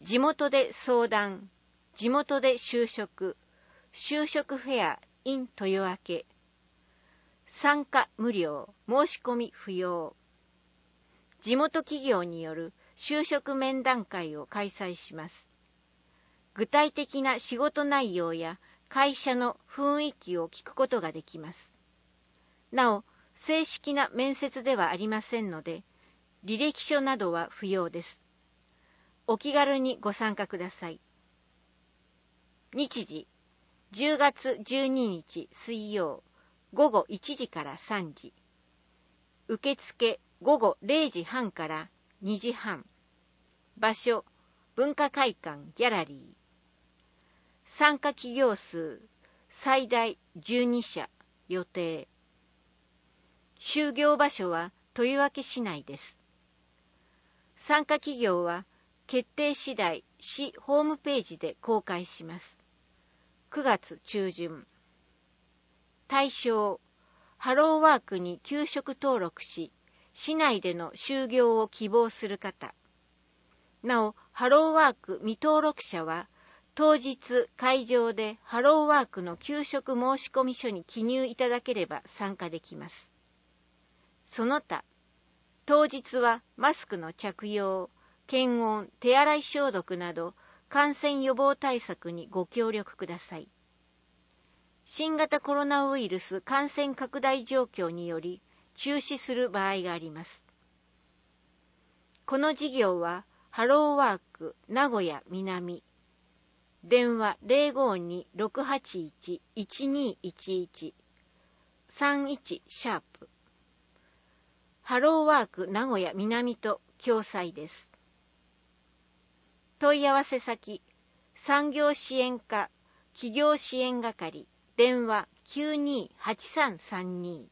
地元で相談、地元で就職、就職フェア in 豊明。参加無料、申し込み不要。地元企業による就職面談会を開催します。具体的な仕事内容や会社の雰囲気を聞くことができます。なお、正式な面接ではありませんので、履歴書などは不要です。お気軽にご参加ください。日時、10月12日水曜、午後1時から3時。受付午後0時半から2時半。場所、文化会館ギャラリー。参加企業数、最大12社予定。就業場所は豊明市内です。参加企業は決定次第市ホームページで公開します。9月中旬。対象、ハローワークに求職登録し、市内での就業を希望する方。なお、ハローワーク未登録者は、当日会場でハローワークの求職申込書に記入いただければ参加できます。その他、当日はマスクの着用、検温、手洗い消毒など感染予防対策にご協力ください。新型コロナウイルス感染拡大状況により中止する場合があります。この事業はハローワーク名古屋南、電話 052-681-1211 31#ハローワーク名古屋南と共催です。問い合わせ先、産業支援課企業支援係電話 928332